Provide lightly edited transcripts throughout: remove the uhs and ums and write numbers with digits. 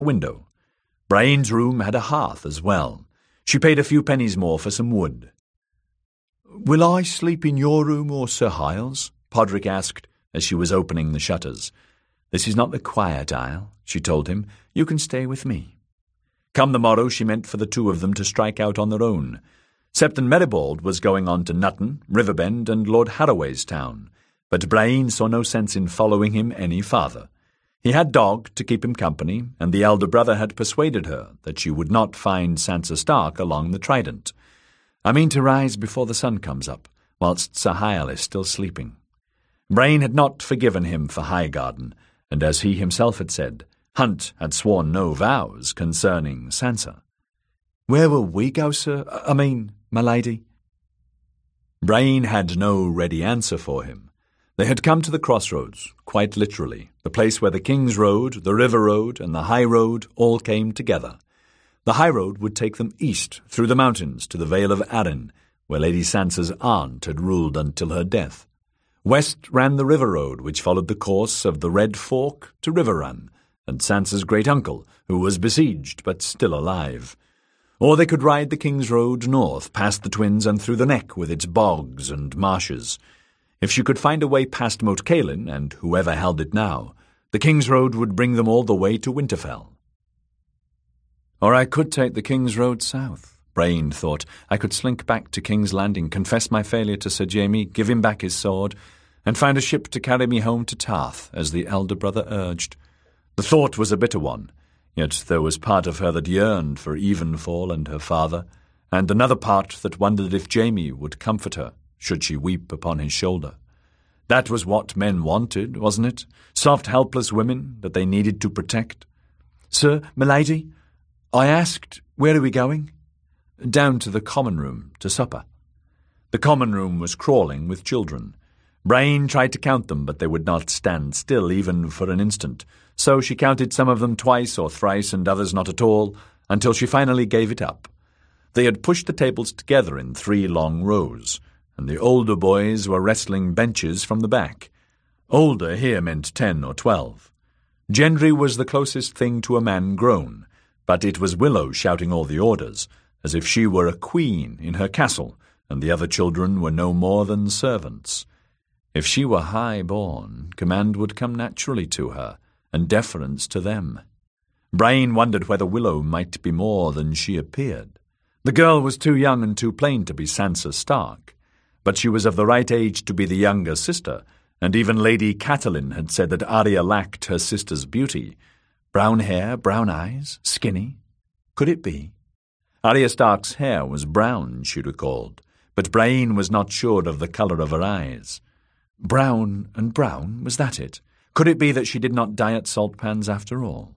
window. Brian's room had a hearth as well. She paid a few pennies more for some wood. "Will I sleep in your room or Sir Hyles?" Podrick asked as she was opening the shutters. "This is not the quiet isle," she told him. "You can stay with me." Come the morrow, she meant for the two of them to strike out on their own. Septon Meribald was going on to Nutton, Riverbend, and Lord Harroway's town, but Brian saw no sense in following him any farther. He had Dog to keep him company, and the elder brother had persuaded her that she would not find Sansa Stark along the Trident. "I mean to rise before the sun comes up, whilst Sir Hyle is still sleeping." Brian had not forgiven him for Highgarden, and as he himself had said, Hunt had sworn no vows concerning Sansa. "Where will we go, sir? My lady?" Brian had no ready answer for him. They had come to the crossroads, quite literally, the place where the King's Road, the River Road, and the High Road all came together. The High Road would take them east, through the mountains, to the Vale of Arryn, where Lady Sansa's aunt had ruled until her death. West ran the River Road, which followed the course of the Red Fork to Riverrun, and Sansa's great-uncle, who was besieged but still alive. Or they could ride the King's Road north, past the Twins and through the Neck with its bogs and marshes. If she could find a way past Moat Cailin, and whoever held it now, the King's Road would bring them all the way to Winterfell. Or I could take the King's Road south, Brian thought. I could slink back to King's Landing, confess my failure to Sir Jaime, give him back his sword, and find a ship to carry me home to Tarth, as the elder brother urged. The thought was a bitter one, yet there was part of her that yearned for Evenfall and her father, and another part that wondered if Jaime would comfort her, should she weep upon his shoulder. That was what men wanted, wasn't it? Soft, helpless women that they needed to protect. "Sir, milady, I asked, where are we going?" "Down to the common room, to supper." The common room was crawling with children. Brian tried to count them, but they would not stand still even for an instant, so she counted some of them twice or thrice and others not at all, until she finally gave it up. They had pushed the tables together in 3 long rows, and the older boys were wrestling benches from the back. Older here meant 10 or 12. Gendry was the closest thing to a man grown, but it was Willow shouting all the orders, as if she were a queen in her castle, and the other children were no more than servants. If she were high-born, command would come naturally to her, and deference to them. Brian wondered whether Willow might be more than she appeared. The girl was too young and too plain to be Sansa Stark, but she was of the right age to be the younger sister, and even Lady Catelyn had said that Arya lacked her sister's beauty. Brown hair, brown eyes, skinny. Could it be? Arya Stark's hair was brown, she recalled, but Brian was not sure of the colour of her eyes. Brown and brown, was that it? Could it be that she did not die at Saltpans after all?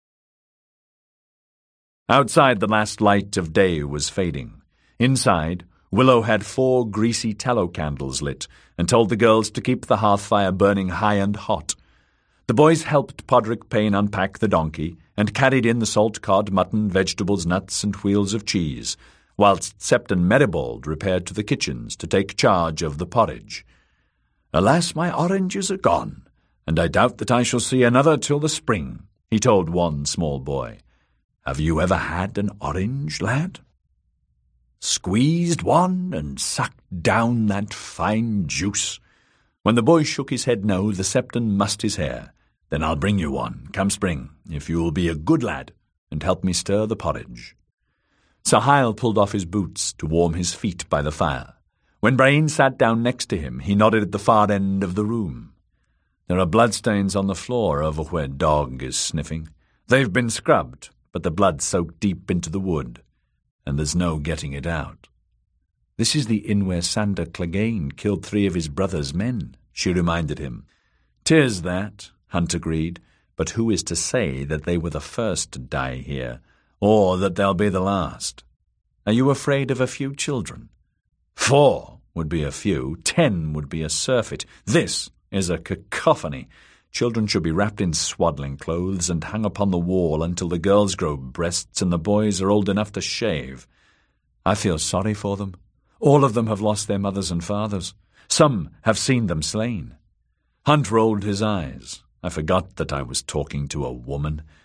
Outside, the last light of day was fading. Inside, Willow had 4 greasy tallow candles lit and told the girls to keep the hearth fire burning high and hot. The boys helped Podrick Payne unpack the donkey and carried in the salt cod, mutton, vegetables, nuts, and wheels of cheese, whilst Septon Meribald repaired to the kitchens to take charge of the porridge. "Alas, my oranges are gone, and I doubt that I shall see another till the spring," he told one small boy. "Have you ever had an orange, lad?" Squeezed one and sucked down that fine juice. When the boy shook his head no, the Septon mussed his hair. "Then I'll bring you one, come spring, if you will be a good lad, and help me stir the porridge." Sir Hyle pulled off his boots to warm his feet by the fire. When Brian sat down next to him, he nodded at the far end of the room. "There are bloodstains on the floor over where Dog is sniffing. They've been scrubbed, but the blood soaked deep into the wood, and there's no getting it out." "This is the inn where Sandor Clegane killed 3 of his brother's men," she reminded him. "'Tis that," Hunt agreed, "but who is to say that they were the first to die here, or that they'll be the last? Are you afraid of a few children? 4 would be a few, 10 would be a surfeit. This is a cacophony. Children should be wrapped in swaddling clothes and hung upon the wall until the girls grow breasts and the boys are old enough to shave. I feel sorry for them. All of them have lost their mothers and fathers. Some have seen them slain." Hunt rolled his eyes. "I forgot that I was talking to a woman.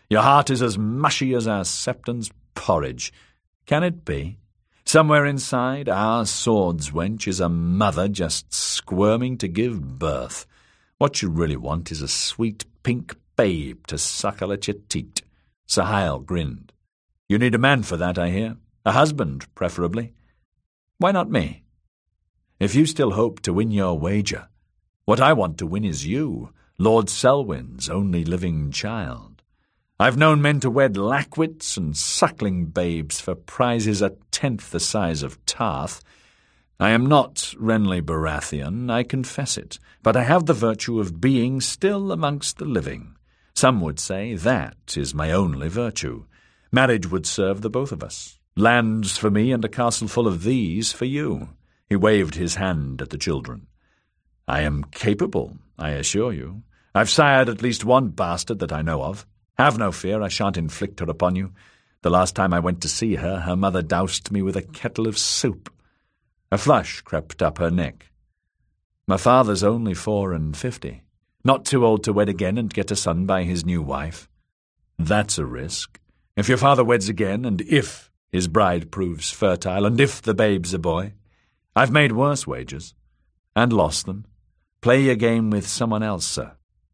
Your heart is as mushy as our Septon's porridge. Can it be? Somewhere inside our sword's wench is a mother just squirming to give birth. What you really want is a sweet pink babe to suckle at your teat. Sahil grinned. You need a man for that, I hear. A husband, preferably. Why not me? If you still hope to win your wager, what I want to win is you, Lord Selwyn's only living child. I've known men to wed lackwits and suckling babes for prizes a tenth the size of Tarth. I am not Renly Baratheon, I confess it, but I have the virtue of being still amongst the living. Some would say that is my only virtue. Marriage would serve the both of us. Lands for me and a castle full of these for you. He waved his hand at the children. I am capable, I assure you. I've sired at least one bastard that I know of. Have no fear, I shan't inflict her upon you. The last time I went to see her, her mother doused me with a kettle of soup. A flush crept up her neck. My father's only 54, not too old to wed again and get a son by his new wife. That's a risk. If your father weds again, and if his bride proves fertile, and if the babe's a boy, I've made worse wagers, and lost them. Play your game with someone else, sir.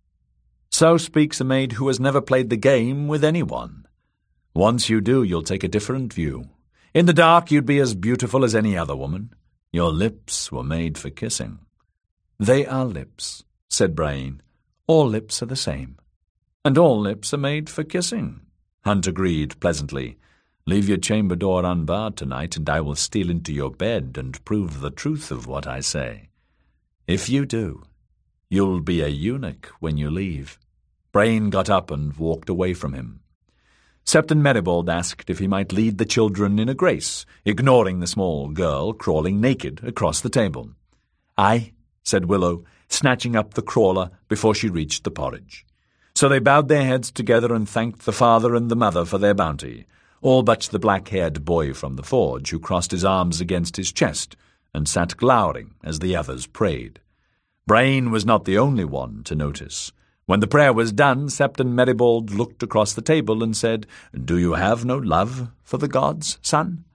So speaks a maid who has never played the game with anyone. Once you do, you'll take a different view. In the dark, you'd be as beautiful as any other woman. Your lips were made for kissing. They are lips, said Brian. All lips are the same. And all lips are made for kissing, Hunt agreed pleasantly. Leave your chamber door unbarred tonight, and I will steal into your bed and prove the truth of what I say. If you do, you'll be a eunuch when you leave. Brian got up and walked away from him. Septon Meribald asked if he might lead the children in a grace, ignoring the small girl crawling naked across the table. Aye, said Willow, snatching up the crawler before she reached the porridge. So they bowed their heads together and thanked the father and the mother for their bounty, all but the black-haired boy from the forge, who crossed his arms against his chest and sat glowering as the others prayed. Brian was not the only one to notice. When the prayer was done, Septon Meribald looked across the table and said, Do you have no love for the gods, son?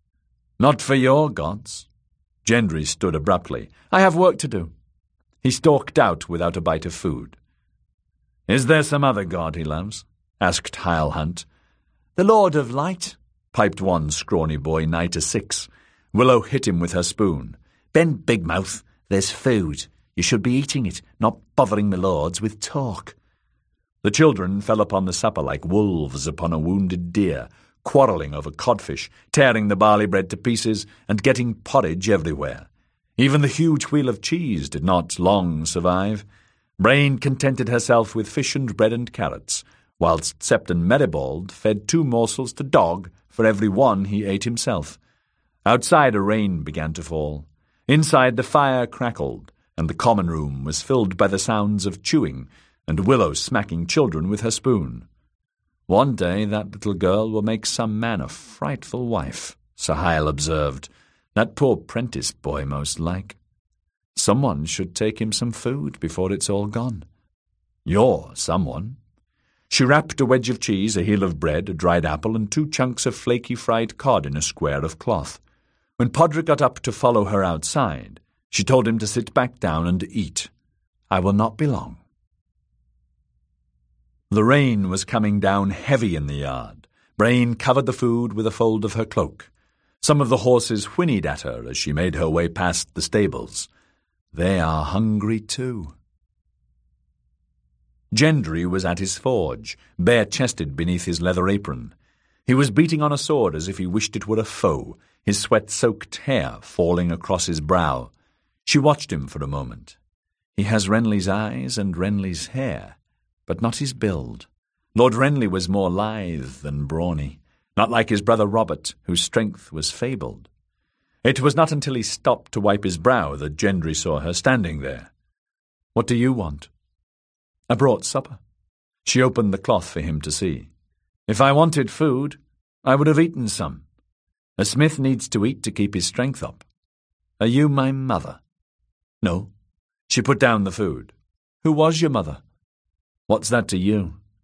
Not for your gods. Gendry stood abruptly. I have work to do. He stalked out without a bite of food. Is there some other god he loves? Asked Hyle Hunt. The Lord of Light, piped one scrawny boy nigh to 6. Willow hit him with her spoon. Ben Bigmouth, there's food. You should be eating it, not bothering my lords with talk. The children fell upon the supper like wolves upon a wounded deer, quarrelling over codfish, tearing the barley bread to pieces, and getting porridge everywhere. Even the huge wheel of cheese did not long survive. Brian contented herself with fish and bread and carrots, whilst Septon Meribald fed 2 morsels to Dog for every one he ate himself. Outside a rain began to fall. Inside the fire crackled, and the common room was filled by the sounds of chewing and Willow smacking children with her spoon. One day that little girl will make some man a frightful wife, Sahil observed. That poor prentice boy, most like. Someone should take him some food before it's all gone. You're someone. She wrapped a wedge of cheese, a heel of bread, a dried apple, and 2 chunks of flaky fried cod in a square of cloth. When Podrick got up to follow her outside, she told him to sit back down and eat. I will not be long. The rain was coming down heavy in the yard. Brian covered the food with a fold of her cloak. Some of the horses whinnied at her as she made her way past the stables. They are hungry too. Gendry was at his forge, bare-chested beneath his leather apron. He was beating on a sword as if he wished it were a foe, his sweat-soaked hair falling across his brow. She watched him for a moment. He has Renly's eyes and Renly's hair, but not his build. Lord Renly was more lithe than brawny, not like his brother Robert, whose strength was fabled. It was not until he stopped to wipe his brow that Gendry saw her standing there. What do you want? I brought supper. She opened the cloth for him to see. If I wanted food, I would have eaten some. A smith needs to eat to keep his strength up. Are you my mother? No. She put down the food. Who was your mother? What's that to you?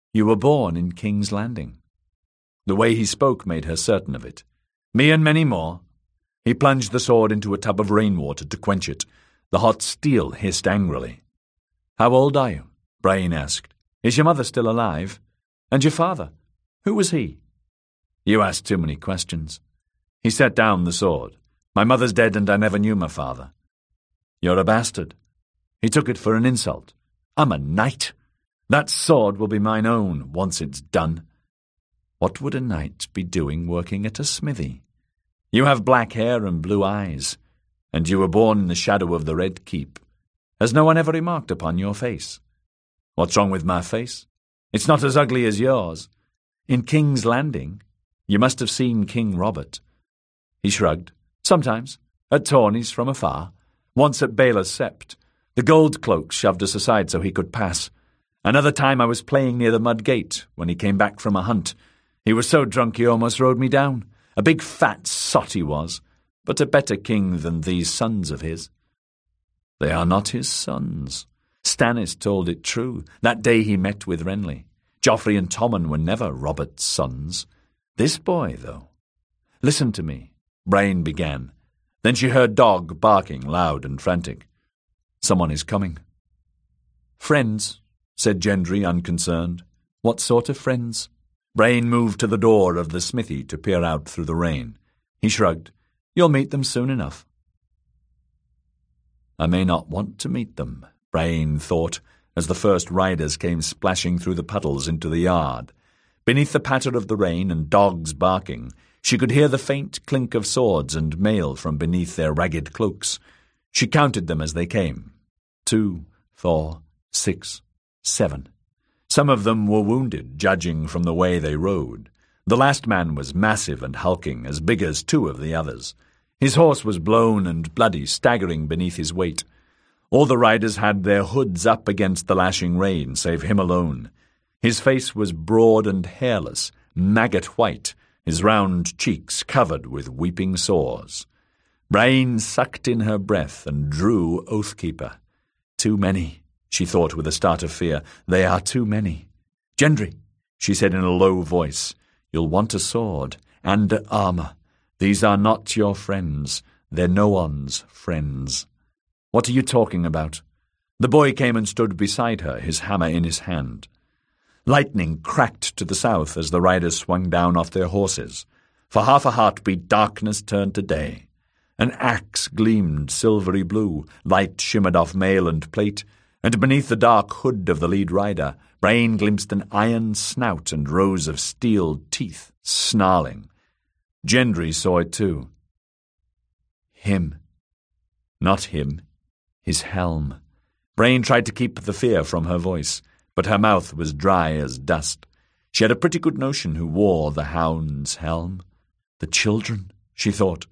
You were born in King's Landing." The way he spoke made her certain of it. "Me and many more." He plunged the sword into a tub of rainwater to quench it. The hot steel hissed angrily. "How old are you?" Brain asked. "Is your mother still alive? And your father? Who was he?" "You ask too many questions." He set down the sword. "My mother's dead and I never knew my father." "You're a bastard." He took it for an insult. "I'm a knight. That sword will be mine own once it's done." What would a knight be doing working at a smithy? "You have black hair and blue eyes, and you were born in the shadow of the Red Keep. Has no one ever remarked upon your face?" "What's wrong with my face? It's not as ugly as yours. In King's Landing, you must have seen King Robert." He shrugged. "Sometimes, at tourneys from afar. Once at Baylor's Sept. The gold cloak shoved us aside so he could pass. Another time I was playing near the mud gate when he came back from a hunt. He was so drunk he almost rode me down. A big fat sot he was, but a better king than these sons of his." "They are not his sons." Stannis told it true, that day he met with Renly. Joffrey and Tommen were never Robert's sons. This boy, though. "Listen to me," Brain began. Then she heard Dog barking loud and frantic. "Someone is coming." "Friends," said Gendry, unconcerned. "What sort of friends?" Brain moved to the door of the smithy to peer out through the rain. He shrugged. "You'll meet them soon enough." I may not want to meet them, Brain thought, as the first riders came splashing through the puddles into the yard. Beneath the patter of the rain and dogs barking, she could hear the faint clink of swords and mail from beneath their ragged cloaks. She counted them as they came. 2, 4, 6, 7. Some of them were wounded, judging from the way they rode. The last man was massive and hulking, as big as 2 of the others. His horse was blown and bloody, staggering beneath his weight. All the riders had their hoods up against the lashing rain, save him alone. His face was broad and hairless, maggot white, his round cheeks covered with weeping sores. Brain sucked in her breath and drew Oathkeeper. "Too many," she thought with a start of fear. "They are too many." "Gendry," she said in a low voice, "you'll want a sword and armor. These are not your friends. They're no one's friends." "What are you talking about?" The boy came and stood beside her, his hammer in his hand. Lightning cracked to the south as the riders swung down off their horses. For half a heartbeat, darkness turned to day. An axe gleamed silvery blue, light shimmered off mail and plate, and beneath the dark hood of the lead rider, Brain glimpsed an iron snout and rows of steel teeth, snarling. Gendry saw it too. Him. Not him. His helm. Brain tried to keep the fear from her voice, but her mouth was dry as dust. She had a pretty good notion who wore the hound's helm. The children, she thought.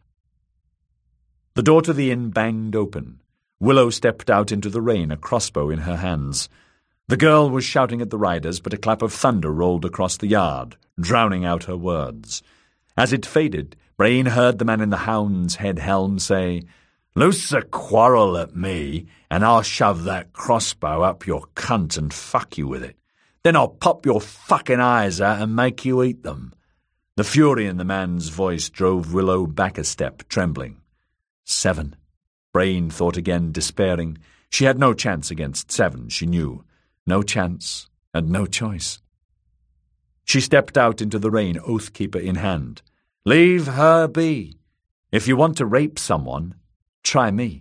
The door to the inn banged open. Willow stepped out into the rain, a crossbow in her hands. The girl was shouting at the riders, but a clap of thunder rolled across the yard, drowning out her words. As it faded, Brain heard the man in the hound's head helm say, "Loose a quarrel at me, and I'll shove that crossbow up your cunt and fuck you with it. Then I'll pop your fucking eyes out and make you eat them." The fury in the man's voice drove Willow back a step, trembling. 7. Brain thought again, despairing. She had no chance against 7, she knew. No chance and no choice. She stepped out into the rain, Oathkeeper in hand. "Leave her be. If you want to rape someone, try me."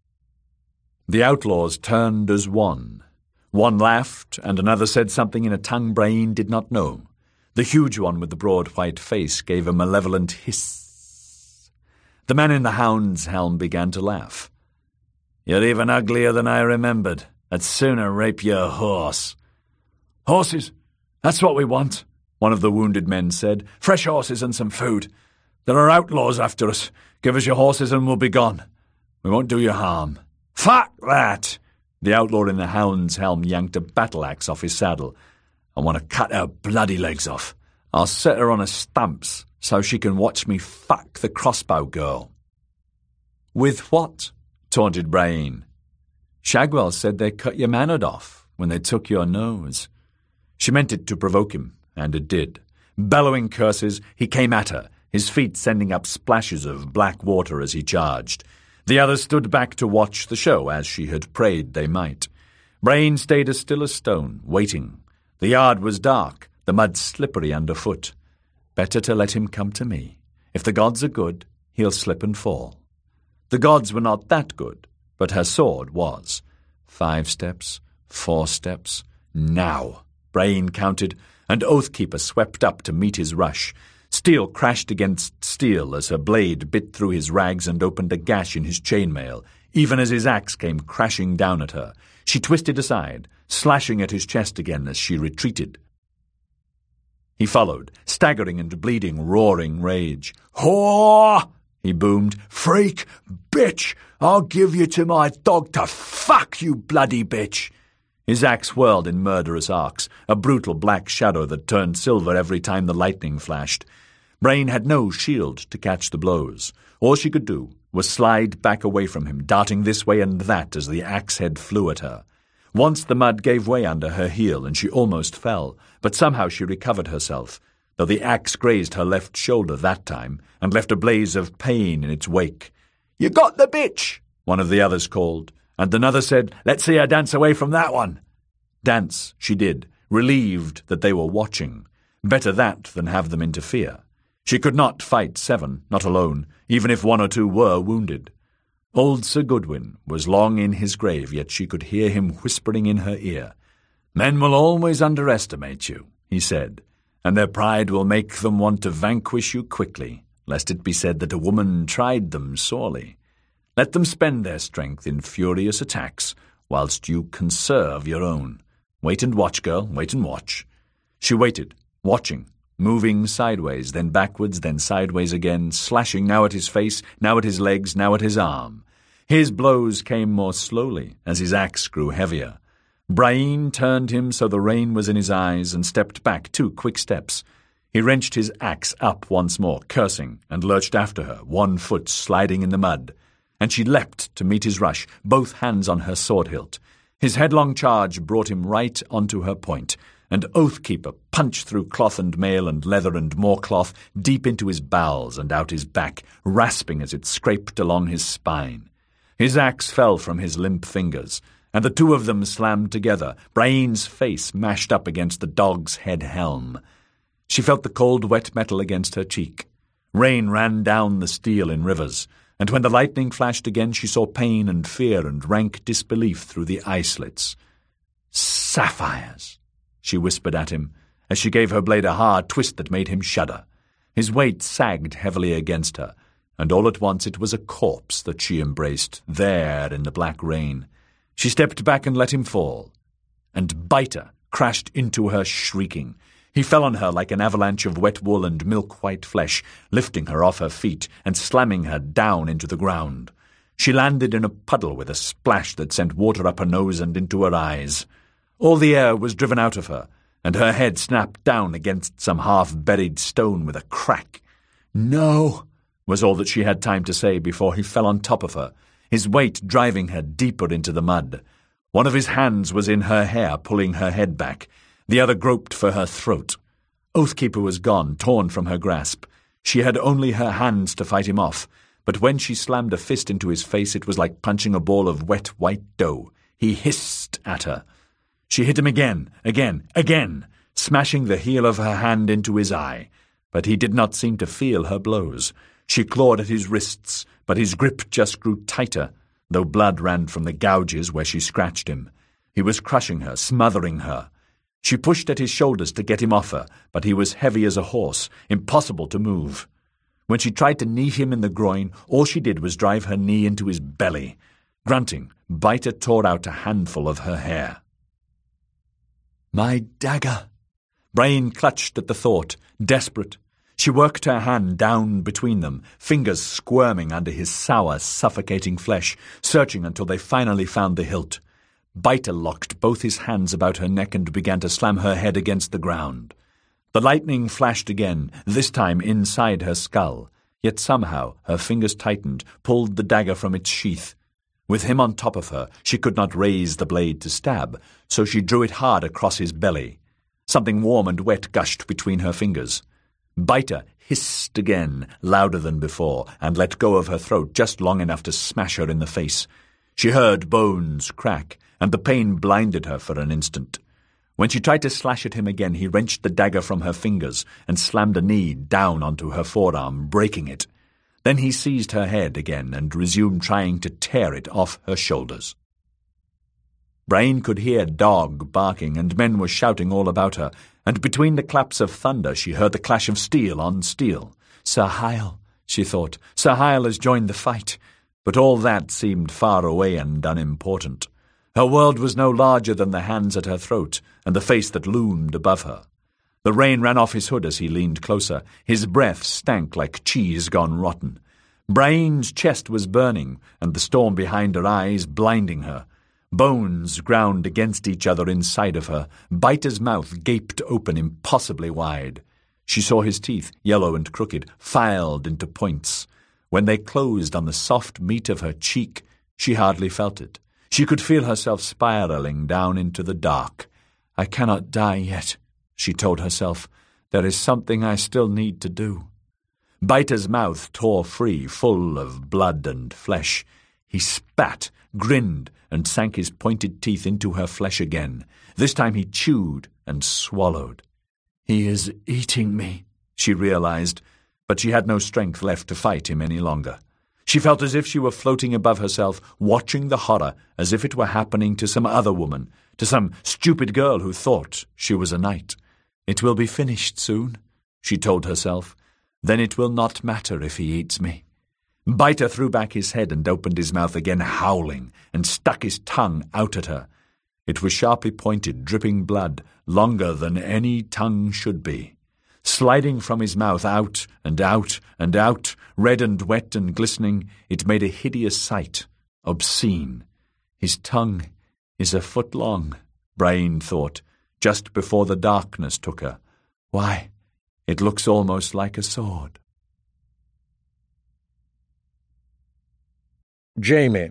The outlaws turned as one. One laughed, and another said something in a tongue Brain did not know. The huge one with the broad white face gave a malevolent hiss. The man in the hound's helm began to laugh. "You're even uglier than I remembered. I'd sooner rape your horse." "Horses, that's what we want," one of the wounded men said. "Fresh horses and some food. There are outlaws after us. Give us your horses and we'll be gone. We won't do you harm." "Fuck that!" The outlaw in the hound's helm yanked a battle-axe off his saddle. "I want to cut her bloody legs off. I'll set her on her stumps so she can watch me fuck the crossbow girl." "With what?" taunted Brain. "Shagwell said they cut your manhood off when they took your nose." She meant it to provoke him, and it did. Bellowing curses, he came at her, his feet sending up splashes of black water as he charged. The others stood back to watch the show, as she had prayed they might. Brain stayed as still as stone, waiting. The yard was dark, the mud slippery underfoot. Better to let him come to me. If the gods are good, he'll slip and fall. The gods were not that good, but her sword was. 5 steps, 4 steps, now. Brain counted, and Oathkeeper swept up to meet his rush. Steel crashed against steel as her blade bit through his rags and opened a gash in his chainmail, even as his axe came crashing down at her. She twisted aside, slashing at his chest again as she retreated. He followed, staggering and bleeding, roaring rage. "Whore!" he boomed. "Freak! Bitch! I'll give you to my dog to fuck, you bloody bitch!" His axe whirled in murderous arcs, a brutal black shadow that turned silver every time the lightning flashed. Brain had no shield to catch the blows. All she could do was slide back away from him, darting this way and that as the axe head flew at her. Once the mud gave way under her heel and she almost fell, but somehow she recovered herself, though the axe grazed her left shoulder that time and left a blaze of pain in its wake. "You got the bitch!" one of the others called, and another said, "Let's see her dance away from that one." Dance she did, relieved that they were watching. Better that than have them interfere. She could not fight 7, not alone, even if 1 or 2 were wounded. Old Sir Goodwin was long in his grave, yet she could hear him whispering in her ear. "Men will always underestimate you," he said, "and their pride will make them want to vanquish you quickly, lest it be said that a woman tried them sorely. Let them spend their strength in furious attacks, whilst you conserve your own. Wait and watch, girl, wait and watch." She waited, watching, moving sideways, then backwards, then sideways again, slashing now at his face, now at his legs, now at his arm. His blows came more slowly as his axe grew heavier. Brain turned him so the rain was in his eyes and stepped back 2 quick steps. He wrenched his axe up once more, cursing, and lurched after her, 1 foot sliding in the mud. And she leapt to meet his rush, both hands on her sword hilt. His headlong charge brought him right onto her point, and Oathkeeper punched through cloth and mail and leather and more cloth, deep into his bowels and out his back, rasping as it scraped along his spine. His axe fell from his limp fingers, and the 2 of them slammed together, Brain's face mashed up against the dog's head helm. She felt the cold, wet metal against her cheek. Rain ran down the steel in rivers, and when the lightning flashed again she saw pain and fear and rank disbelief through the eye slits. "Sapphires!" she whispered at him, as she gave her blade a hard twist that made him shudder. His weight sagged heavily against her, and all at once it was a corpse that she embraced, there in the black rain. She stepped back and let him fall, and Biter crashed into her shrieking. He fell on her like an avalanche of wet wool and milk-white flesh, lifting her off her feet and slamming her down into the ground. She landed in a puddle with a splash that sent water up her nose and into her eyes. All the air was driven out of her, and her head snapped down against some half-buried stone with a crack. "No," was all that she had time to say before he fell on top of her, his weight driving her deeper into the mud. One of his hands was in her hair, pulling her head back. The other groped for her throat. Oathkeeper was gone, torn from her grasp. She had only her hands to fight him off, but when she slammed a fist into his face it was like punching a ball of wet white dough. He hissed at her. She hit him again, smashing the heel of her hand into his eye, but he did not seem to feel her blows. She clawed at his wrists, but his grip just grew tighter, though blood ran from the gouges where she scratched him. He was crushing her, smothering her. She pushed at his shoulders to get him off her, but he was heavy as a horse, impossible to move. When she tried to knee him in the groin, all she did was drive her knee into his belly. Grunting, Biter tore out a handful of her hair. "My dagger!" Brain clutched at the thought, desperate. She worked her hand down between them, fingers squirming under his sour, suffocating flesh, searching until they finally found the hilt. Biter locked both his hands about her neck and began to slam her head against the ground. The lightning flashed again, this time inside her skull, yet somehow her fingers tightened, pulled the dagger from its sheath. With him on top of her, she could not raise the blade to stab, so she drew it hard across his belly. Something warm and wet gushed between her fingers. Biter hissed again, louder than before, and let go of her throat just long enough to smash her in the face. She heard bones crack, and the pain blinded her for an instant. When she tried to slash at him again, he wrenched the dagger from her fingers and slammed a knee down onto her forearm, breaking it. Then he seized her head again and resumed trying to tear it off her shoulders. Brian could hear dog barking, and men were shouting all about her, and between the claps of thunder she heard the clash of steel on steel. Sir Hyle, she thought. Sir Hyle has joined the fight. But all that seemed far away and unimportant. Her world was no larger than the hands at her throat and the face that loomed above her. The rain ran off his hood as he leaned closer. His breath stank like cheese gone rotten. Brian's chest was burning, and the storm behind her eyes blinding her. Bones ground against each other inside of her. Biter's mouth gaped open impossibly wide. She saw his teeth, yellow and crooked, filed into points. When they closed on the soft meat of her cheek, she hardly felt it. She could feel herself spiraling down into the dark. "I cannot die yet," she told herself. "There is something I still need to do." Biter's mouth tore free, full of blood and flesh. He spat, grinned, and sank his pointed teeth into her flesh again. This time he chewed and swallowed. "He is eating me," she realized, but she had no strength left to fight him any longer. She felt as if she were floating above herself, watching the horror as if it were happening to some other woman, to some stupid girl who thought she was a knight. "It will be finished soon," she told herself. "Then it will not matter if he eats me." Biter threw back his head and opened his mouth again, howling, and stuck his tongue out at her. It was sharply pointed, dripping blood, longer than any tongue should be. Sliding from his mouth out and out and out, red and wet and glistening, it made a hideous sight, obscene. His tongue is a foot long, Brian thought, just before the darkness took her. Why, it looks almost like a sword. Jamie.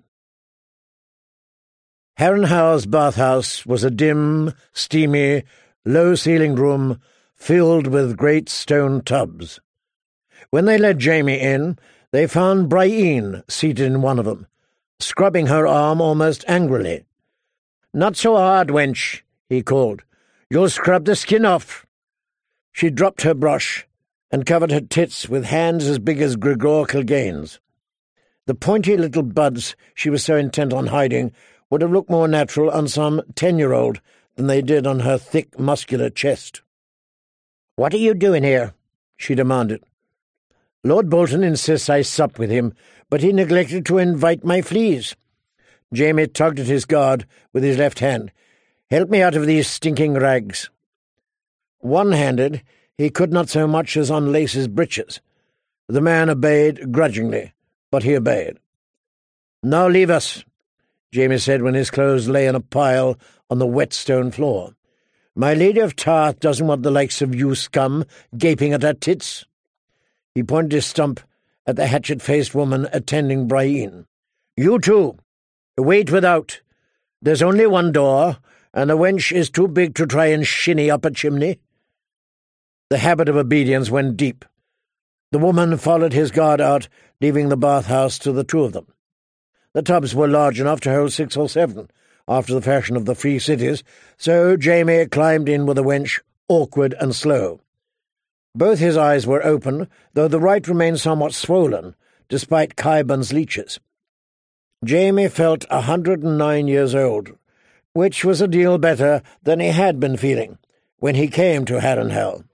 Harrenhal's bathhouse was a dim, steamy, low-ceilinged room filled with great stone tubs. When they led Jamie in, they found Brian seated in one of them, scrubbing her arm almost angrily. "Not so hard, wench," he called. "You'll scrub the skin off." She dropped her brush and covered her tits with hands as big as Gregor Kilgain's. The pointy little buds she was so intent on hiding would have looked more natural on some 10-year-old than they did on her thick, muscular chest. "What are you doing here?" she demanded. "Lord Bolton insists I sup with him, but he neglected to invite my fleas." Jamie tugged at his guard with his left hand. "Help me out of these stinking rags." One-handed, he could not so much as unlace his breeches. The man obeyed grudgingly, but he obeyed. "Now leave us," Jamie said when his clothes lay in a pile on the wet stone floor. "My Lady of Tarth doesn't want the likes of you scum gaping at her tits." He pointed his stump at the hatchet-faced woman attending Brian. "You too. Wait without. There's only one door, and the wench is too big to try and shinny up a chimney." The habit of obedience went deep. The woman followed his guard out, leaving the bathhouse to the two of them. The tubs were large enough to hold 6 or 7, after the fashion of the free cities, so Jamie climbed in with the wench, awkward and slow. Both his eyes were open, though the right remained somewhat swollen, despite Kyburn's leeches. Jamie felt 109 years old, which was a deal better than he had been feeling when he came to Harrenhal.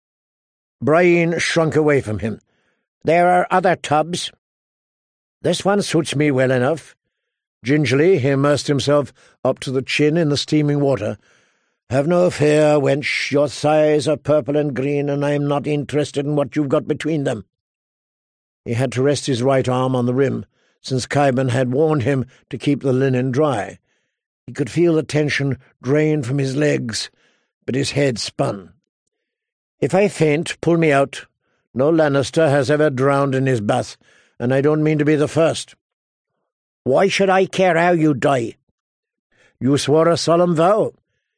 Brian shrunk away from him. "There are other tubs." "This one suits me well enough." Gingerly he immersed himself up to the chin in the steaming water. "Have no fear, wench. Your thighs are purple and green, and I am not interested in what you've got between them." He had to rest his right arm on the rim, since Khyben had warned him to keep the linen dry. He could feel the tension drain from his legs, but his head spun. "If I faint, pull me out. No Lannister has ever drowned in his bath, and I don't mean to be the first." "Why should I care how you die?" "You swore a solemn vow."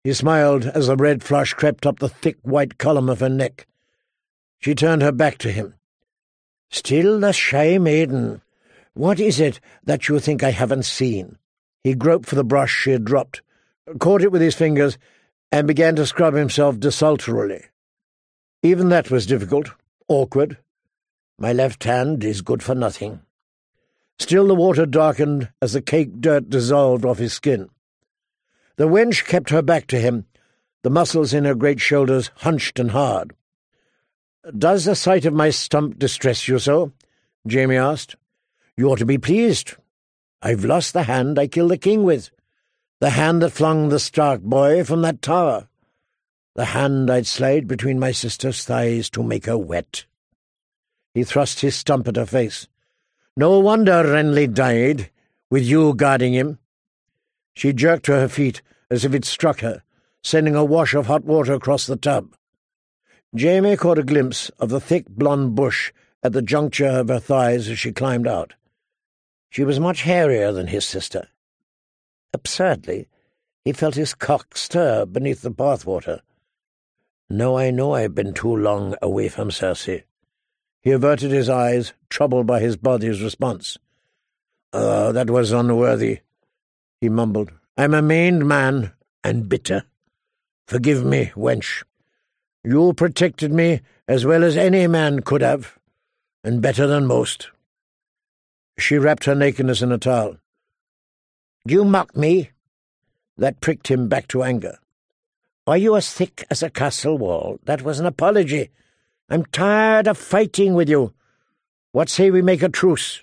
He smiled as the red flush crept up the thick white column of her neck. She turned her back to him. "Still the shy maiden. What is it that you think I haven't seen?" He groped for the brush she had dropped, caught it with his fingers, and began to scrub himself desultorily. Even that was difficult, awkward. "My left hand is good for nothing." Still the water darkened as the caked dirt dissolved off his skin. The wench kept her back to him, the muscles in her great shoulders hunched and hard. "Does the sight of my stump distress you so?" Jamie asked. "You ought to be pleased. I've lost the hand I killed the king with, the hand that flung the Stark boy from that tower, the hand I'd slide between my sister's thighs to make her wet." He thrust his stump at her face. "No wonder Renly died, with you guarding him." She jerked to her feet as if it struck her, sending a wash of hot water across the tub. Jamie caught a glimpse of the thick blonde bush at the juncture of her thighs as she climbed out. She was much hairier than his sister. Absurdly, he felt his cock stir beneath the bathwater. "Now I know I've been too long away from Cersei." He averted his eyes, troubled by his body's response. That was unworthy," he mumbled. "I'm a maimed man, and bitter. Forgive me, wench. You protected me as well as any man could have, and better than most." She wrapped her nakedness in a towel. "Do you mock me?" That pricked him back to anger. "Are you as thick as a castle wall? That was an apology. I'm tired of fighting with you. What say we make a truce?"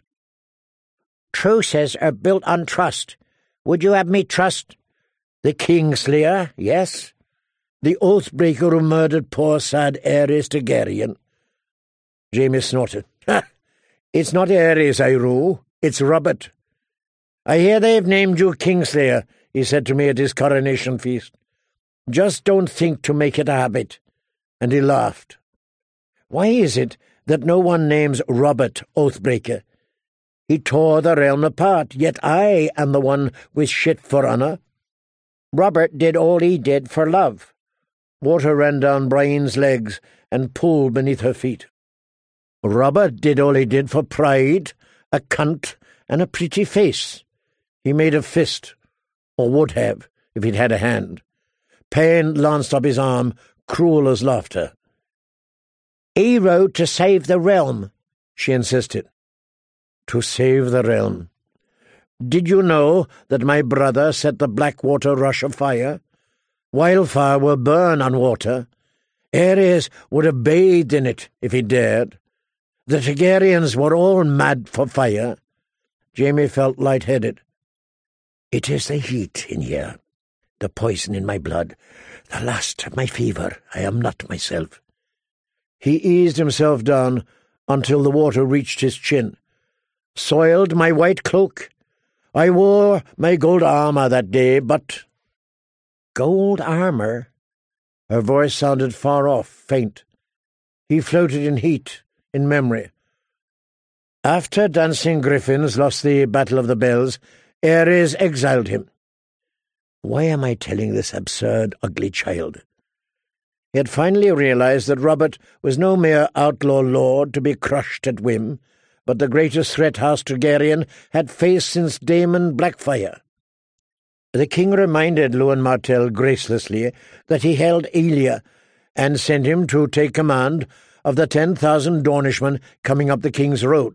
"Truces are built on trust. Would you have me trust the Kingslayer, yes? The Oathbreaker who murdered poor sad Aerys Targaryen?" Jamie snorted. "Ha! It's not Aerys I rue, it's Robert. I hear they've named you Kingslayer," he said to me at his coronation feast. "Just don't think to make it a habit." And he laughed. "Why is it that no one names Robert Oathbreaker? He tore the realm apart, yet I am the one with shit for honour. Robert did all he did for love." Water ran down Brienne's legs and pooled beneath her feet. "Robert did all he did for pride, a cunt, and a pretty face." He made a fist, or would have, if he'd had a hand. Pain lanced up his arm, cruel as laughter. "He rode to save the realm," she insisted. "To save the realm. Did you know that my brother set the Blackwater rush afire? Wildfire will burn on water. Aerys would have bathed in it if he dared. The Targaryens were all mad for fire." Jamie felt light-headed. "It is the heat in here, the poison in my blood, the last of my fever. I am not myself." He eased himself down until the water reached his chin. "Soiled my white cloak? I wore my gold armour that day, but—" "Gold armour?" Her voice sounded far off, faint. He floated in heat, in memory. "After Dancing Griffins lost the Battle of the Bells, Aerys exiled him." Why am I telling this absurd, ugly child? He had finally realized that Robert was no mere outlaw lord to be crushed at whim, but the greatest threat House Targaryen had faced since Daemon Blackfyre. The king reminded Luwin Martell gracelessly that he held Elia, and sent him to take command of the 10,000 Dornishmen coming up the king's road.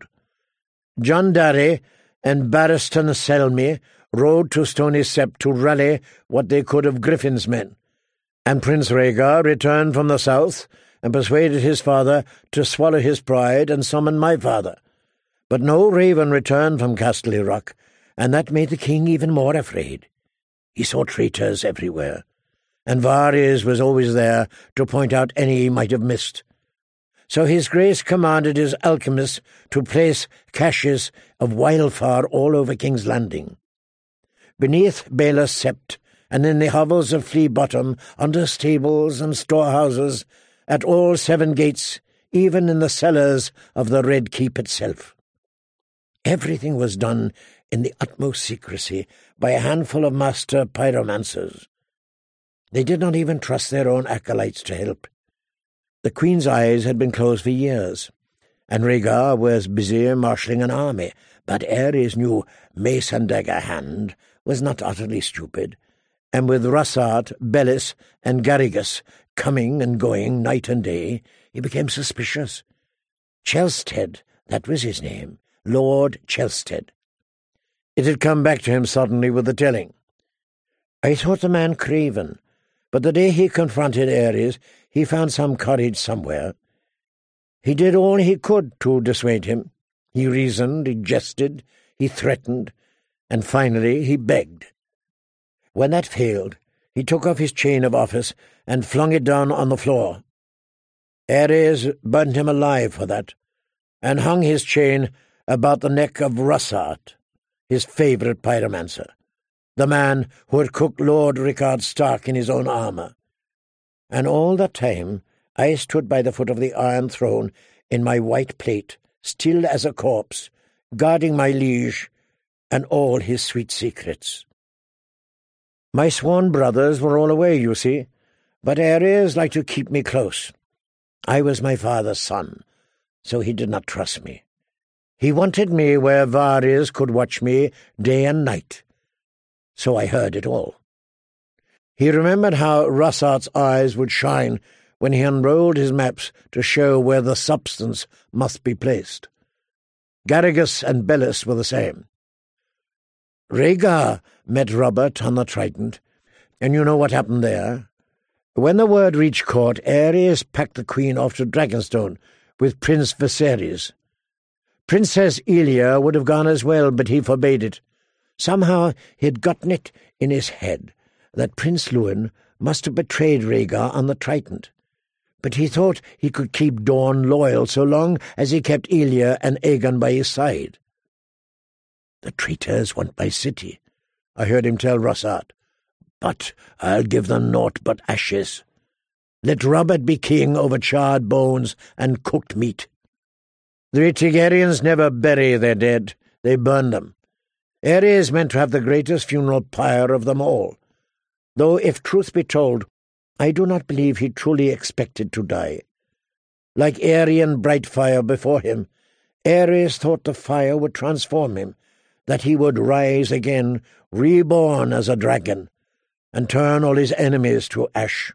Jon Darry and Barristan Selmy rode to Stony Sept to rally what they could of Griffin's men, and Prince Rhaegar returned from the south and persuaded his father to swallow his pride and summon my father. But no raven returned from Casterly Rock, and that made the king even more afraid. He saw traitors everywhere, and Varys was always there to point out any he might have missed. So his grace commanded his alchemists to place caches of wildfire all over King's Landing. Beneath Baelor Sept, and in the hovels of Flea Bottom, under stables and storehouses, at all 7 gates, even in the cellars of the Red Keep itself. Everything was done in the utmost secrecy by a handful of master pyromancers. They did not even trust their own acolytes to help. The Queen's eyes had been closed for years, and Rhaegar was busy marshalling an army, but Aerys' new mace and dagger hand was not utterly stupid, and with Rossart, Bellis, and Garrigus coming and going night and day, he became suspicious. Chelsted, that was his name, Lord Chelsted. It had come back to him suddenly with the telling. I thought the man craven, but the day he confronted Aerys, he found some courage somewhere. He did all he could to dissuade him. He reasoned, he jested, he threatened, and finally he begged. When that failed, he took off his chain of office and flung it down on the floor. Aerys burnt him alive for that, and hung his chain about the neck of Rossart, his favourite pyromancer, the man who had cooked Lord Rickard Stark in his own armour. And all that time I stood by the foot of the Iron Throne in my white plate, still as a corpse, guarding my liege and all his sweet secrets. My sworn brothers were all away, you see, but Aerys liked to keep me close. I was my father's son, so he did not trust me. He wanted me where Varys could watch me day and night. So I heard it all. He remembered how Rossart's eyes would shine when he unrolled his maps to show where the substance must be placed. Garrigus and Bellis were the same. Rhaegar met Robert on the Trident, and you know what happened there. When the word reached court, Aerys packed the Queen off to Dragonstone with Prince Viserys. Princess Elia would have gone as well, but he forbade it. Somehow he had gotten it in his head that Prince Lewin must have betrayed Rhaegar on the Trident, but he thought he could keep Dorne loyal so long as he kept Elia and Aegon by his side. The traitors want my city, I heard him tell Rossart, but I'll give them naught but ashes. Let Robert be king over charred bones and cooked meat. The Targaryens never bury their dead, they burn them. Aerys meant to have the greatest funeral pyre of them all, though, if truth be told, I do not believe he truly expected to die. Like Aerion Brightfire before him, Aerys thought the fire would transform him, that he would rise again, reborn as a dragon, and turn all his enemies to ash.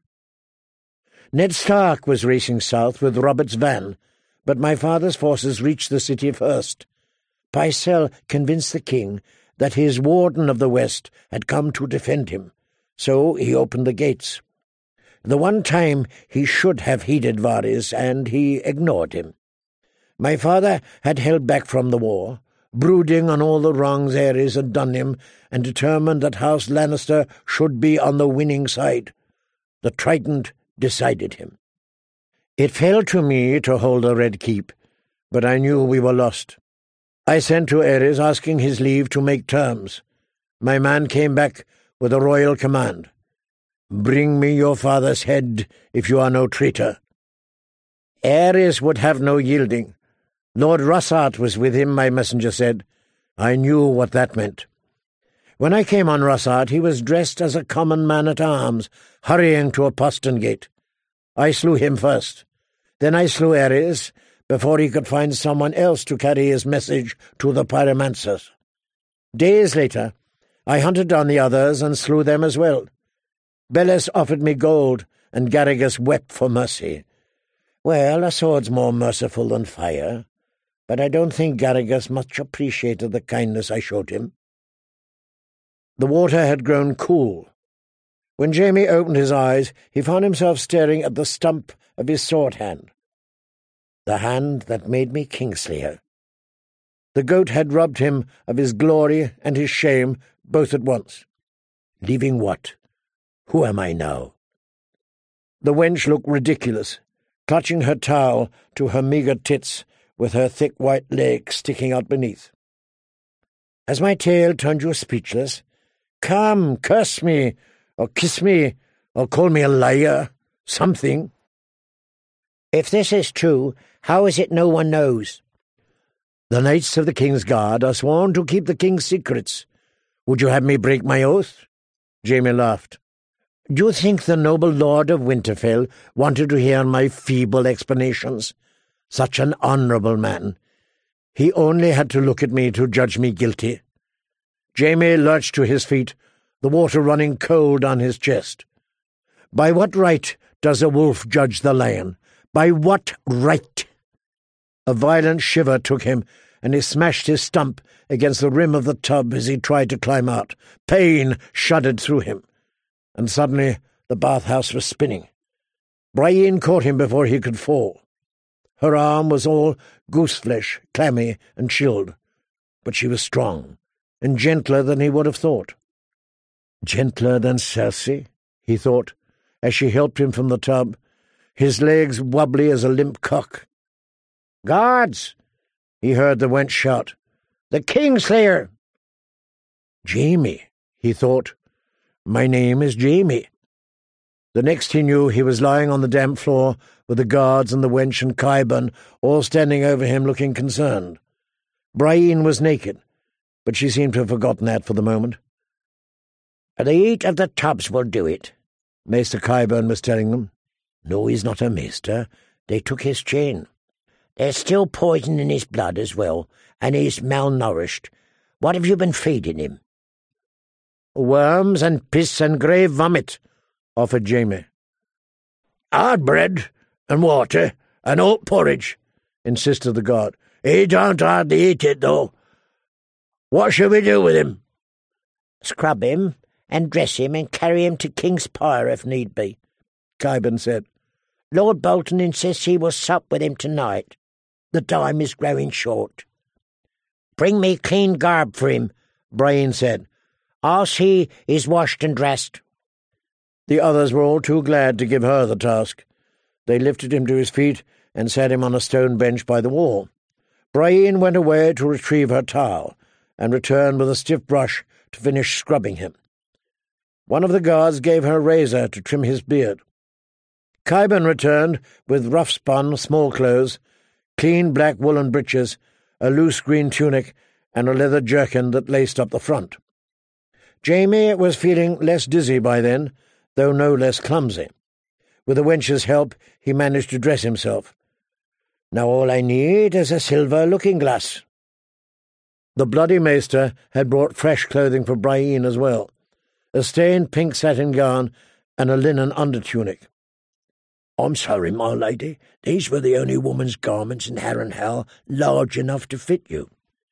Ned Stark was racing south with Robert's van, but my father's forces reached the city first. Pycelle convinced the king that his warden of the west had come to defend him, so he opened the gates. The one time he should have heeded Varys, and he ignored him. My father had held back from the war, brooding on all the wrongs Aerys had done him, and determined that House Lannister should be on the winning side. The Trident decided him. It fell to me to hold the Red Keep, but I knew we were lost. I sent to Aerys asking his leave to make terms. My man came back with a royal command. Bring me your father's head if you are no traitor. Aerys would have no yielding. Lord Rossart was with him, my messenger said. I knew what that meant. When I came on Rossart, he was dressed as a common man-at-arms, hurrying to a postern gate. I slew him first. Then I slew Aerys, before he could find someone else to carry his message to the pyromancers. Days later, I hunted down the others and slew them as well. Bellis offered me gold, and Garrigus wept for mercy. Well, a sword's more merciful than fire, but I don't think Garrigus much appreciated the kindness I showed him. The water had grown cool. When Jaime opened his eyes, he found himself staring at the stump of his sword hand. The hand that made me Kingslayer. The goat had robbed him of his glory and his shame both at once. Leaving what? Who am I now? The wench looked ridiculous, clutching her towel to her meagre tits with her thick white leg sticking out beneath. As my tale turned you speechless, come, curse me, or kiss me, or call me a liar, something. If this is true, how is it no one knows? The knights of the King's Guard are sworn to keep the King's secrets. Would you have me break my oath? Jaime laughed. Do you think the noble Lord of Winterfell wanted to hear my feeble explanations? Such an honourable man. He only had to look at me to judge me guilty. Jaime lurched to his feet, the water running cold on his chest. By what right does a wolf judge the lion? By what right? A violent shiver took him, and he smashed his stump against the rim of the tub as he tried to climb out. Pain shuddered through him. And suddenly the bathhouse was spinning. Brienne caught him before he could fall. Her arm was all gooseflesh, clammy and chilled, but she was strong, and gentler than he would have thought. Gentler than Cersei, he thought, as she helped him from the tub, his legs wobbly as a limp cock. "Guards!" he heard the wench shout. "The Kingslayer!" Jaime, he thought. My name is Jaime. The next he knew, he was lying on the damp floor with the guards and the wench and Qyburn all standing over him looking concerned. Brienne was naked, but she seemed to have forgotten that for the moment. "The heat of the tubs will do it," Maester Qyburn was telling them. "No, he's not a maester. They took his chain. There's still poison in his blood as well, and he's malnourished. What have you been feeding him?" "Worms and piss and grey vomit," offered Jaime. "Hard bread and water and oat porridge," insisted the guard. "He don't hardly eat it, though. What shall we do with him?" "Scrub him and dress him and carry him to King's Pyre if need be," Qyburn said. "Lord Bolton insists he will sup with him tonight. The time is growing short." "Bring me clean garb for him," Brienne said. "I'll see he's washed and dressed." The others were all too glad to give her the task. They lifted him to his feet and sat him on a stone bench by the wall. Brienne went away to retrieve her towel, and returned with a stiff brush to finish scrubbing him. One of the guards gave her a razor to trim his beard. Qyburn returned with rough-spun small clothes, clean black woolen breeches, a loose green tunic, and a leather jerkin that laced up the front. Jaime was feeling less dizzy by then, though no less clumsy. With the wench's help, he managed to dress himself. "Now all I need is a silver looking-glass." The bloody maester had brought fresh clothing for Brienne as well, a stained pink satin gown and a linen undertunic. "I'm sorry, my lady, these were the only woman's garments in Harrenhal large enough to fit you."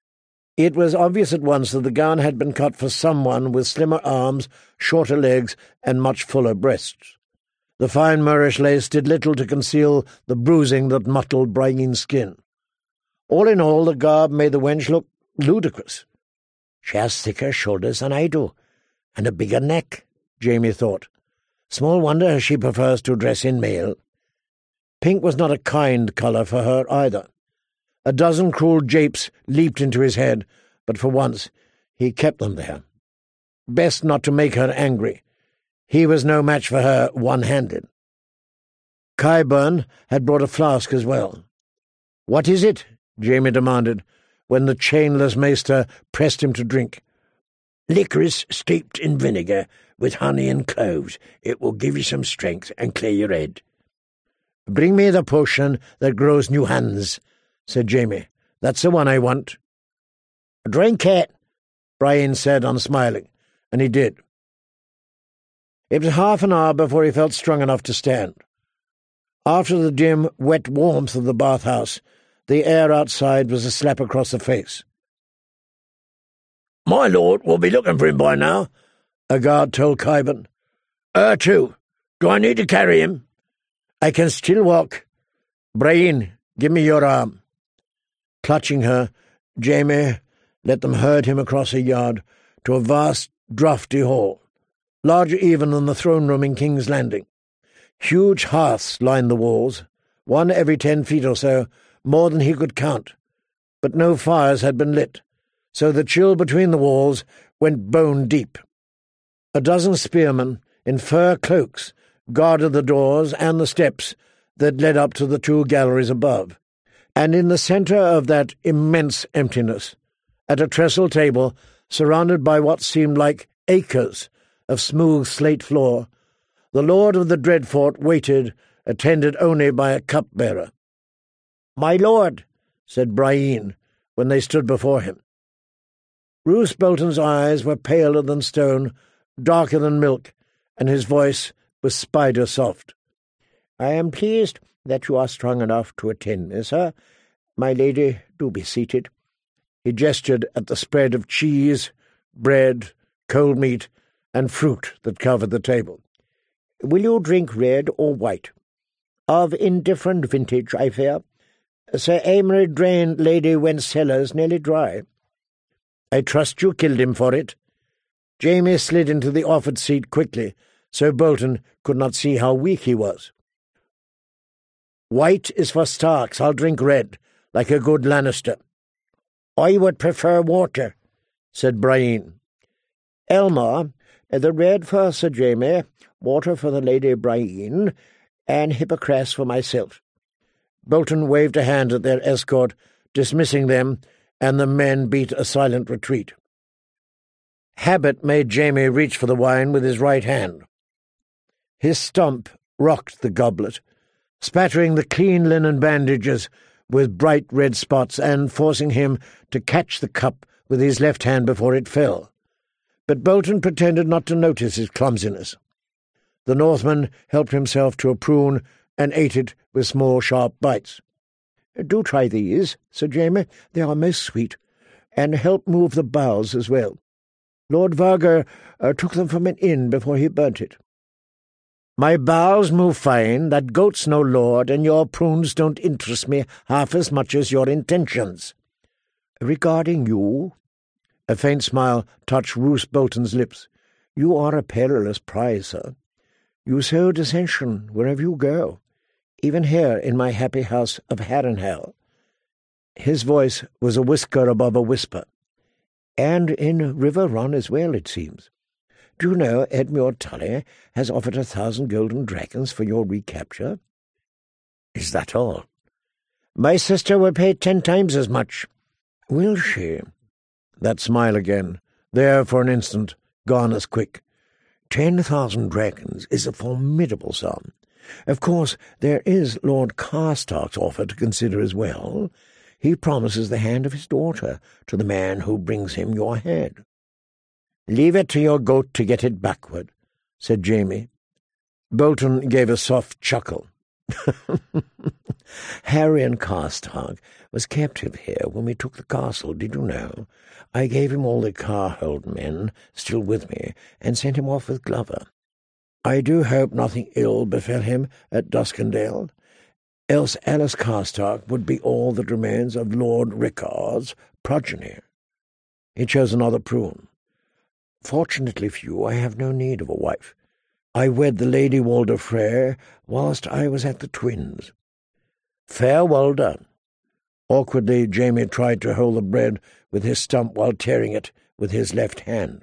It was obvious at once that the gown had been cut for someone with slimmer arms, shorter legs, and much fuller breasts. The fine Moorish lace did little to conceal the bruising that mottled Brienne's skin. All in all, the garb made the wench look ludicrous. "She has thicker shoulders than I do, and a bigger neck," Jaime thought. "Small wonder she prefers to dress in mail." Pink was not a kind colour for her either. A dozen cruel japes leaped into his head, but for once he kept them there. Best not to make her angry. He was no match for her one-handed. Qyburn had brought a flask as well. "What is it?" Jaime demanded, when the chainless maester pressed him to drink. "Licorice steeped in vinegar with honey and cloves. It will give you some strength and clear your head." "Bring me the potion that grows new hands," said Jaime. "That's the one I want." "Drink it," Brienne said, unsmiling, and he did. It was half an hour before he felt strong enough to stand. After the dim, wet warmth of the bathhouse, the air outside was a slap across the face. "My lord will be looking for him by now," a guard told Qyburn. "Her too. Do I need to carry him?" "I can still walk. Brienne, give me your arm." Clutching her, Jaime let them herd him across a yard to a vast, draughty hall, larger even than the throne room in King's Landing. Huge hearths lined the walls, one every 10 feet or so, more than he could count, but no fires had been lit, so the chill between the walls went bone-deep. A dozen spearmen in fur cloaks guarded the doors and the steps that led up to the 2 galleries above, and in the centre of that immense emptiness, at a trestle table surrounded by what seemed like acres of smooth slate floor, The lord of the Dreadfort waited, attended only by a cupbearer. "My lord," said Brian, when they stood before him. Roose Bolton's eyes were paler than stone, darker than milk, and his voice was spider-soft. "I am pleased that you are strong enough to attend me, sir. My lady, do be seated." He gestured at the spread of cheese, bread, cold meat, and fruit that covered the table. "Will you drink red or white? Of indifferent vintage, I fear. Sir Amory drained Lady Wencella's nearly dry." "I trust you killed him for it." Jamie slid into the offered seat quickly, so Bolton could not see how weak he was. "White is for Starks. I'll drink red, like a good Lannister." "I would prefer water," said Brian. "Elmar, the red for Sir Jamie, water for the Lady Brian, and Hippocras for myself." Bolton waved a hand at their escort, dismissing them, and the men beat a silent retreat. Habit made Jamie reach for the wine with his right hand. His stump rocked the goblet, spattering the clean linen bandages with bright red spots and forcing him to catch the cup with his left hand before it fell. But Bolton pretended not to notice his clumsiness. The Northman helped himself to a prune and ate it with small, sharp bites. "Do try these," said Jamie. "They are most sweet, and help move the bowels as well. Lord Varga took them from an inn before he burnt it." "My bowels move fine, that goat's no lord, and your prunes don't interest me half as much as your intentions." "Regarding you," a faint smile touched Roose Bolton's lips, "you are a perilous prize, sir. You sow dissension wherever you go, even here in my happy house of Harrenhal." His voice was a whisker above a whisper. "And in River Run as well, it seems. Do you know Edmure Tully has offered 1,000 golden dragons for your recapture?" "Is that all?" "My sister will pay 10 times as much." "Will she?" That smile again, there for an instant, gone as quick. 10,000 dragons is a formidable sum. Of course, there is Lord Carstark's offer to consider as well. He promises the hand of his daughter to the man who brings him your head." "Leave it to your goat to get it backward," said Jamie. Bolton gave a soft chuckle. "Harry Carstark was captive here when we took the castle, did you know? I gave him all the Carhold men still with me, and sent him off with Glover. I do hope nothing ill befell him at Duskendale, else Alice Carstark would be all that remains of Lord Rickard's progeny." He chose another prune. "Fortunately for you, I have no need of a wife. I wed the Lady Walder Frey whilst I was at the Twins." "Fair Walder." Awkwardly, Jamie tried to hold the bread with his stump while tearing it with his left hand.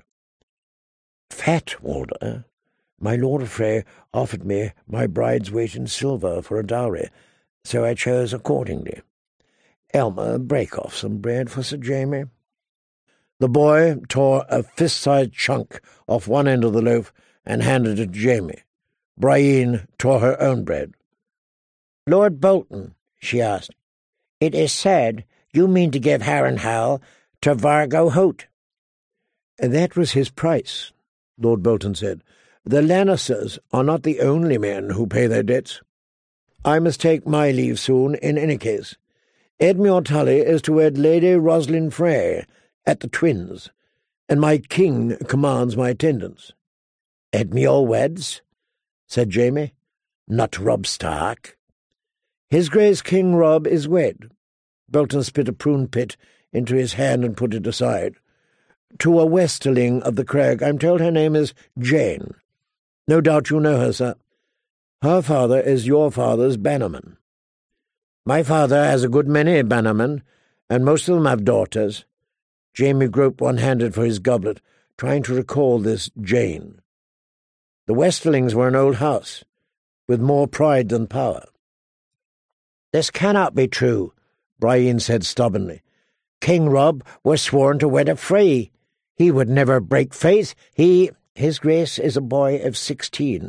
"Fat Walder. My Lord Frey offered me my bride's weight in silver for a dowry, so I chose accordingly. Elmer, break off some bread for Sir Jamie." The boy tore a fist-sized chunk off one end of the loaf and handed it to Jamie. Brian tore her own bread. "Lord Bolton," she asked, "it is said you mean to give Harrenhal to Vargo Hoat." "That was his price," Lord Bolton said. "The Lannisters are not the only men who pay their debts. I must take my leave soon, in any case. Edmure Tully is to wed Lady Rosalind Frey at the Twins, and my king commands my attendance." "Edmure weds?" said Jamie. "Not Robb Stark?" "His Grace King Robb is wed." Bolton spit a prune pit into his hand and put it aside. "To a westerling of the crag. I'm told her name is Jane. No doubt you know her, sir. Her father is your father's bannerman." "My father has a good many bannermen, and most of them have daughters." Jamie groped one-handed for his goblet, trying to recall this Jane. The Westerlings were an old house, with more pride than power. "This cannot be true," Brian said stubbornly. "King Robb was sworn to wed a Frey. He would never break faith. His Grace is a boy of 16,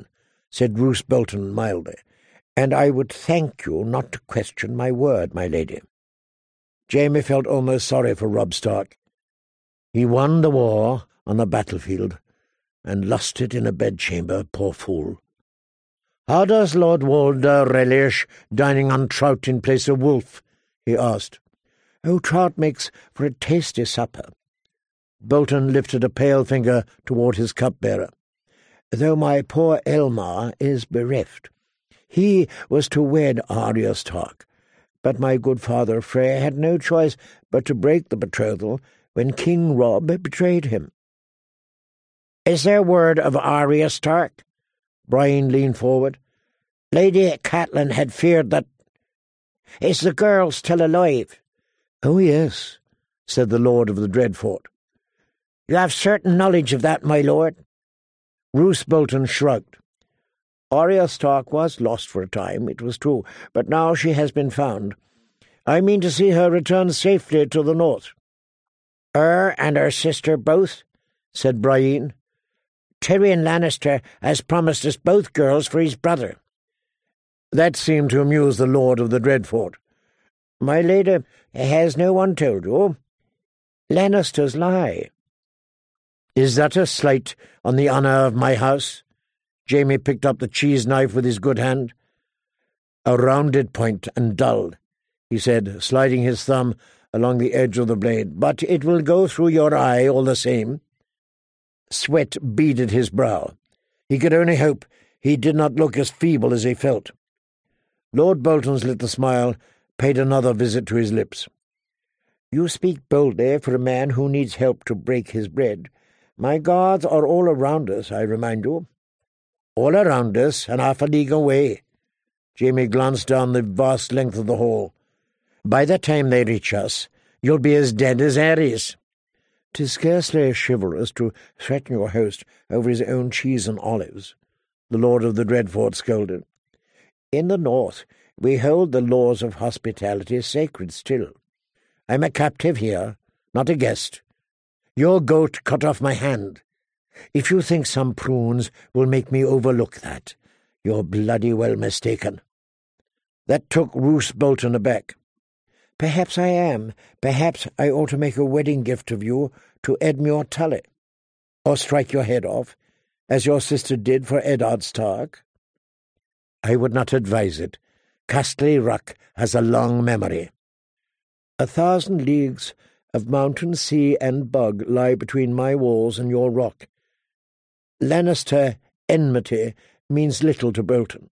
said Roose Bolton mildly, "and I would thank you not to question my word, my lady." Jamie felt almost sorry for Robb Stark. He won the war on the battlefield, and lost it in a bedchamber, poor fool. "How does Lord Walder relish dining on trout in place of wolf?" he asked. "Oh, trout makes for a tasty supper." Bolton lifted a pale finger toward his cupbearer. "Though my poor Elmar is bereft. He was to wed Arya Stark, but my good father Frey had no choice but to break the betrothal when King Robb betrayed him." "Is there word of Arya Stark?" Brian leaned forward. "Lady Catelyn had feared that— Is the girl still alive?" "Oh, yes," said the Lord of the Dreadfort. "You have certain knowledge of that, my lord?" Roose Bolton shrugged. "Arya Stark was lost for a time, it was true, but now she has been found. I mean to see her return safely to the north." "Her and her sister both?" said Brian. "Tyrion Lannister has promised us both girls for his brother." That seemed to amuse the Lord of the Dreadfort. "My lady, has no one told you? Lannisters lie." "Is that a slight on the honour of my house?" Jamie picked up the cheese knife with his good hand. "A rounded point and dull," he said, sliding his thumb along the edge of the blade, "but it will go through your eye all the same." Sweat beaded his brow. He could only hope he did not look as feeble as he felt. Lord Bolton's little smile paid another visit to his lips. "You speak boldly for a man who needs help to break his bread. My guards are all around us, I remind you." "All around us, and half a league away." Jamie glanced down the vast length of the hall. "By the time they reach us, you'll be as dead as Ares." "'Tis scarcely chivalrous to threaten your host over his own cheese and olives," the Lord of the Dreadfort scolded. "In the north we hold the laws of hospitality sacred still. I'm a captive here, not a guest. Your goat cut off my hand. If you think some prunes will make me overlook that, you're bloody well mistaken." That took Roose Bolton aback. "Perhaps I am. Perhaps I ought to make a wedding gift of you to Edmure Tully, or strike your head off, as your sister did for Eddard Stark." "I would not advise it. Castle Rock has a long memory." 1,000 leagues of mountain, sea, and bog lie between my walls and your rock. Lannister enmity means little to Bolton.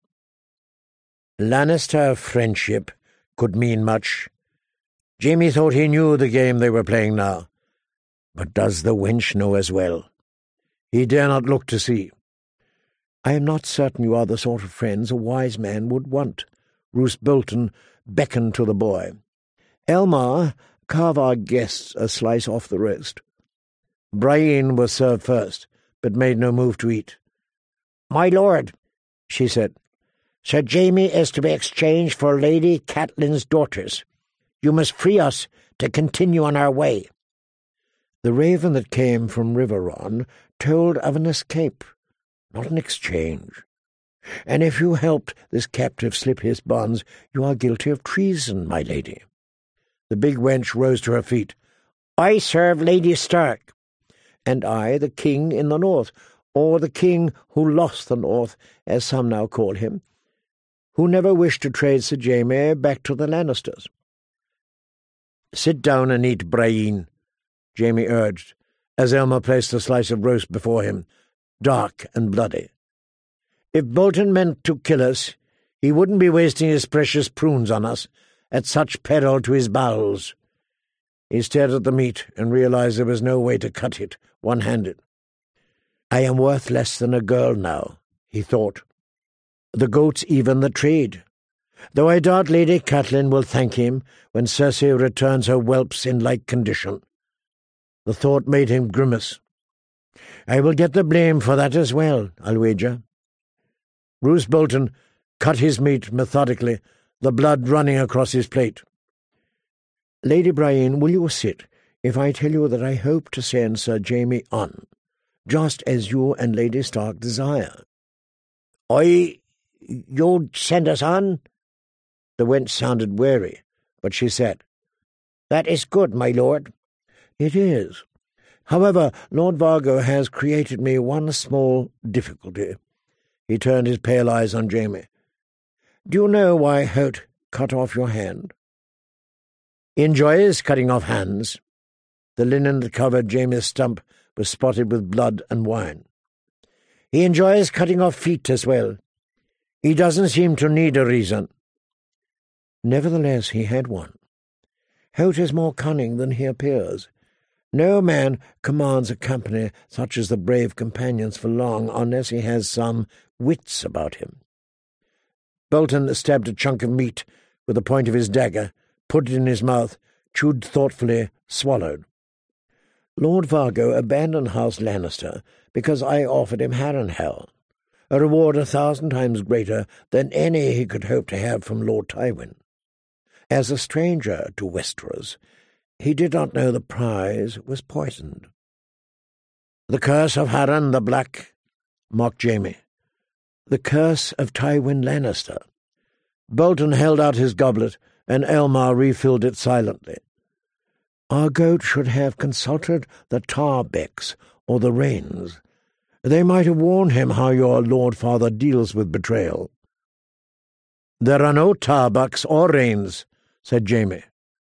Lannister friendship could mean much. Jamie thought he knew the game they were playing now. But does the wench know as well? He dare not look to see. "I am not certain you are the sort of friends a wise man would want." Roose Bolton beckoned to the boy. "Elmar, carve our guests a slice off the roast." Brian was served first, but made no move to eat. "My lord," she said, "Sir Jamie is to be exchanged for Lady Catelyn's daughters. You must free us to continue on our way." The raven that came from Riverrun told of an escape, not an exchange. And if you helped this captive slip his bonds, you are guilty of treason, my lady. The big wench rose to her feet. "I serve Lady Stark." "And I, the king in the north, or the king who lost the north, as some now call him, who never wished to trade Sir Jamie back to the Lannisters." "Sit down and eat, Brian," Jamie urged, as Elmer placed a slice of roast before him, dark and bloody. "If Bolton meant to kill us, he wouldn't be wasting his precious prunes on us, at such peril to his bowels." He stared at the meat and realized there was no way to cut it one-handed. "I am worth less than a girl now," he thought. "The goats even the trade, though I doubt Lady Catelyn will thank him when Cersei returns her whelps in like condition." The thought made him grimace. "I will get the blame for that as well, I'll wager." Roose Bolton cut his meat methodically, the blood running across his plate. "Lady Brian, will you sit if I tell you that I hope to send Sir Jamie on, just as you and Lady Stark desire?" You'd send us on?" The wench sounded weary, but she said, "That is good, my lord." "It is. However, Lord Vargo has created me one small difficulty." He turned his pale eyes on Jamie. "Do you know why Hout cut off your hand?" "He enjoys cutting off hands." The linen that covered Jamie's stump was spotted with blood and wine. "He enjoys cutting off feet as well. He doesn't seem to need a reason." Nevertheless, he had one. Hout is more cunning than he appears. No man commands a company such as the brave companions for long unless he has some wits about him. Bolton stabbed a chunk of meat with the point of his dagger, put it in his mouth, chewed thoughtfully, swallowed. "Lord Vargo abandoned House Lannister because I offered him Harrenhal, a reward 1,000 times greater than any he could hope to have from Lord Tywin. As a stranger to Westeros, he did not know the prize was poisoned." "The curse of Harren the Black," mocked Jamie. "The curse of Tywin Lannister." Bolton held out his goblet, and Elmar refilled it silently. "Our goat should have consulted the Tarbecks or the Rains. They might have warned him how your Lord Father deals with betrayal." "There are no Tarbecks or Rains," said Jamie.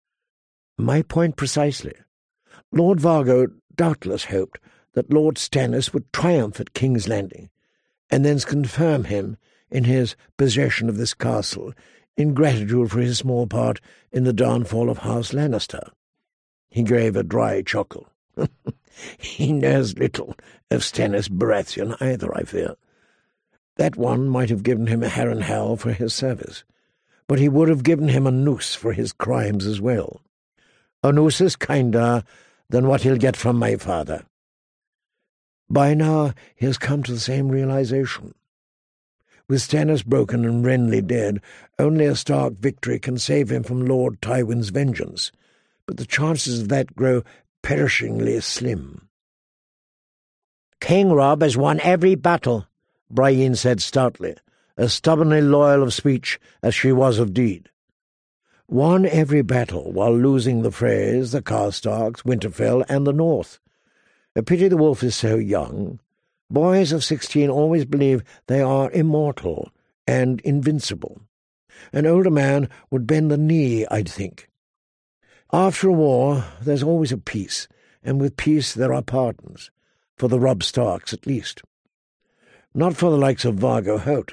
"My point precisely. Lord Vargo doubtless hoped that Lord Stannis would triumph at King's Landing, and then confirm him in his possession of this castle in gratitude for his small part in the downfall of House Lannister." He gave a dry chuckle. "He knows little of Stannis Baratheon either, I fear. That one might have given him a Harrenhal for his service, but he would have given him a noose for his crimes as well. A noose is kinder than what he'll get from my father." By now he has come to the same realization. With Stannis broken and Renly dead, only a stark victory can save him from Lord Tywin's vengeance, but the chances of that grow perishingly slim. "King Robb has won every battle," Brienne said stoutly, as stubbornly loyal of speech as she was of deed. "Won every battle while losing the Freys, the Karstarks, Winterfell, and the North. A pity the wolf is so young. Boys of 16 always believe they are immortal and invincible. An older man would bend the knee, I'd think. After a war, there's always a peace, and with peace there are pardons, for the Robb Starks at least. Not for the likes of Vargo Hout."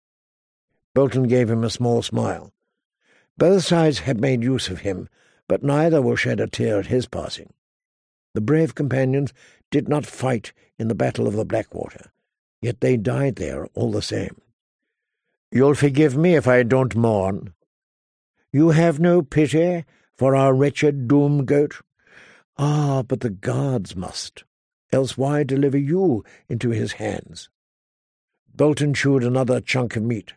Bolton gave him a small smile. Both sides had made use of him, but neither will shed a tear at his passing. The brave companions did not fight in the Battle of the Blackwater, yet they died there all the same. "You'll forgive me if I don't mourn." "You have no pity for our wretched doom-goat?" "Ah, but the guards must, else why deliver you into his hands?" Bolton chewed another chunk of meat.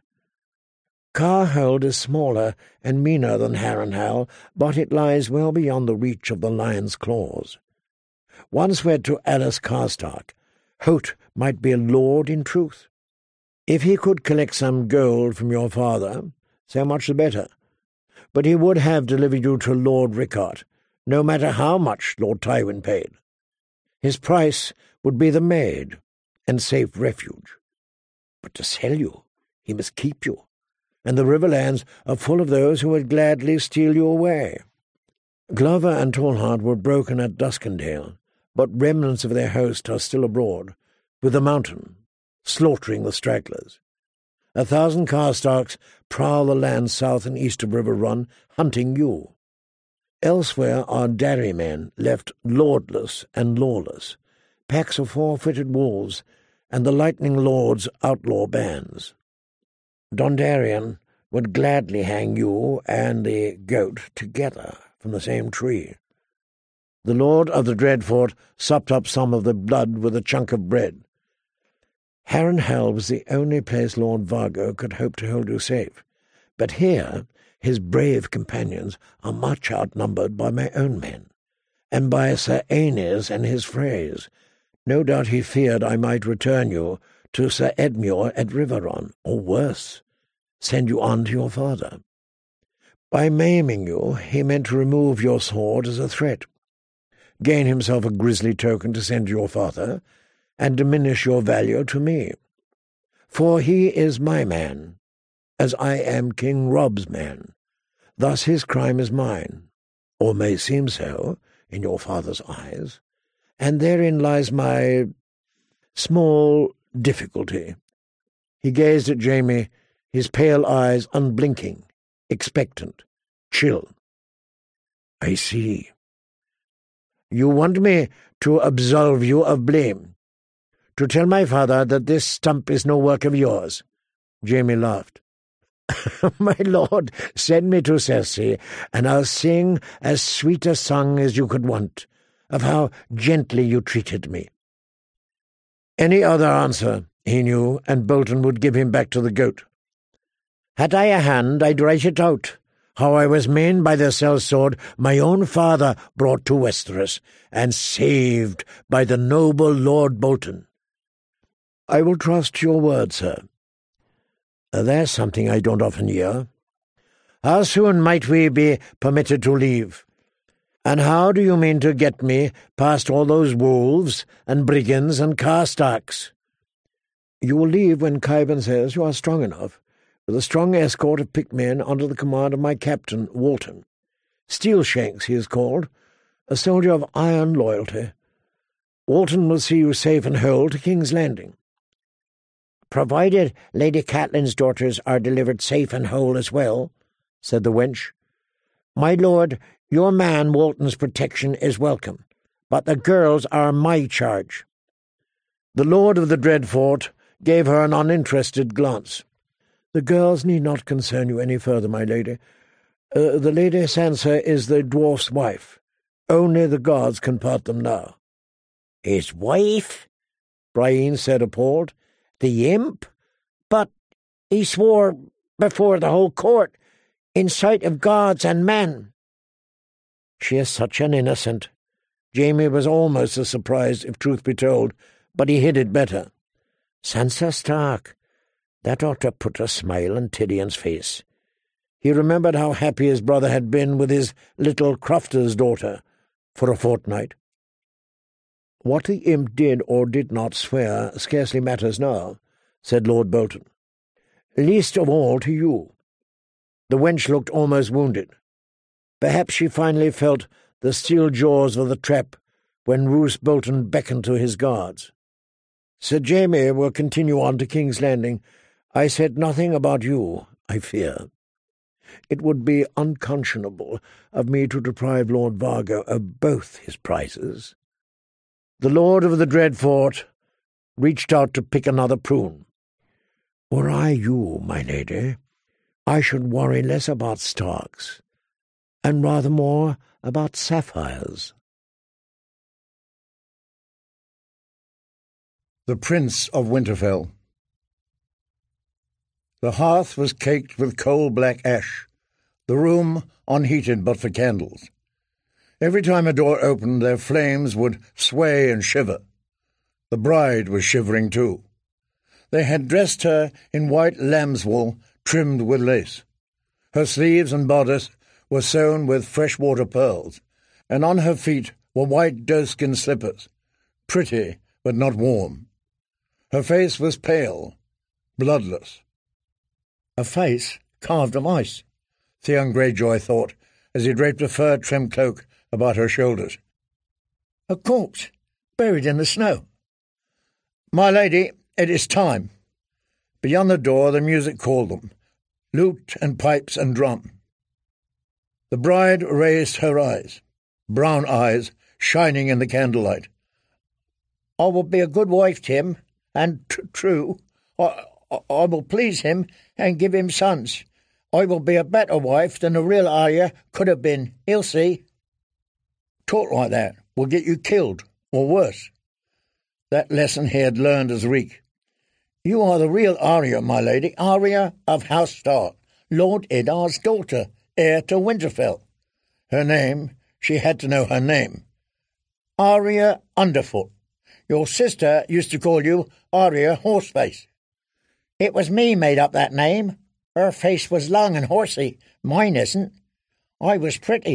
"Carhold is smaller and meaner than Harrenhal, but it lies well beyond the reach of the lion's claws. Once wed to Alice Karstark, Hout might be a lord in truth. If he could collect some gold from your father, so much the better. But he would have delivered you to Lord Rickard, no matter how much Lord Tywin paid. His price would be the maid and safe refuge. But to sell you, he must keep you, and the Riverlands are full of those who would gladly steal you away." Glover and Tallhart were broken at Duskendale, but remnants of their host are still abroad, with the Mountain, slaughtering the stragglers. 1,000 Karstarks prowl the land south and east of River Run, hunting you. Elsewhere are Darry men left lordless and lawless, packs of 4-footed wolves, and the Lightning Lord's outlaw bands. Dondarrion would gladly hang you and the goat together from the same tree. The Lord of the Dreadfort supped up some of the blood with a chunk of bread. Harrenhal was the only place Lord Vargo could hope to hold you safe, but here his brave companions are much outnumbered by my own men, and by Sir Aenys and his Freys. No doubt he feared I might return you to Sir Edmure at Riveron, or worse, send you on to your father. By maiming you, he meant to remove your sword as a threat, gain himself a grisly token to send to your father, and diminish your value to me. For he is my man, as I am King Rob's man. Thus his crime is mine, or may seem so in your father's eyes, and therein lies my small difficulty. He gazed at Jamie, his pale eyes unblinking, expectant, chill. I see. You want me to absolve you of blame, to tell my father that this stump is no work of yours. Jamie laughed. My lord, send me to Cersei, and I'll sing as sweet a song as you could want, of how gently you treated me. Any other answer, he knew, and Bolton would give him back to the goat. Had I a hand, I'd write it out, how I was main by the sellsword my own father brought to Westeros, and saved by the noble Lord Bolton. I will trust your word, sir. There's something I don't often hear. How soon might we be permitted to leave? And how do you mean to get me past all those wolves and brigands and Karstarks? You will leave when Qyburn says you are strong enough, with a strong escort of picked men under the command of my captain, Walton. Steelshanks, he is called, a soldier of iron loyalty. Walton will see you safe and whole to King's Landing. Provided Lady Catelyn's daughters are delivered safe and whole as well, said the wench. My lord, your man Walton's protection is welcome, but the girls are my charge. The lord of the Dreadfort gave her an uninterested glance. The girls need not concern you any further, my lady. The Lady Sansa is the dwarf's wife. Only the gods can part them now. His wife? Brienne said, appalled. The imp? But he swore before the whole court, in sight of gods and men. She is such an innocent. Jamie was almost as surprised, if truth be told, but he hid it better. Sansa Stark. That ought to put a smile on Tyrion's face. He remembered how happy his brother had been with his little crofter's daughter for a fortnight. What the imp did or did not swear scarcely matters now, said Lord Bolton. Least of all to you. The wench looked almost wounded. Perhaps she finally felt the steel jaws of the trap when Roose Bolton beckoned to his guards. Sir Jamie will continue on to King's Landing. I said nothing about you, I fear. It would be unconscionable of me to deprive Lord Vargo of both his prizes. The Lord of the Dreadfort reached out to pick another prune. Were I you, my lady, I should worry less about Starks, and rather more about sapphires. The Prince of Winterfell. The hearth was caked with coal-black ash, the room unheated but for candles. Every time a door opened, their flames would sway and shiver. The bride was shivering too. They had dressed her in white lamb's wool trimmed with lace. Her sleeves and bodice were sewn with fresh-water pearls, and on her feet were white doeskin slippers, pretty but not warm. Her face was pale, bloodless. A face carved of ice, Theon Greyjoy thought, as he draped a fur-trimmed cloak about her shoulders. A corpse, buried in the snow. My lady, it is time. Beyond the door the music called them, lute and pipes and drum. The bride raised her eyes, brown eyes shining in the candlelight. I will be a good wife, Tim, and true. I will please him and give him sons. I will be a better wife than the real Arya could have been. He'll see. Talk like that will get you killed, or worse. That lesson he had learned as Reek. You are the real Arya, my lady, Arya of House Stark, Lord Eddar's daughter, heir to Winterfell. Her name, she had to know her name. Arya Underfoot, Your sister used to call you Aria Horseface. It was me made up that name. Her face was long and horsey. Mine isn't. I was pretty.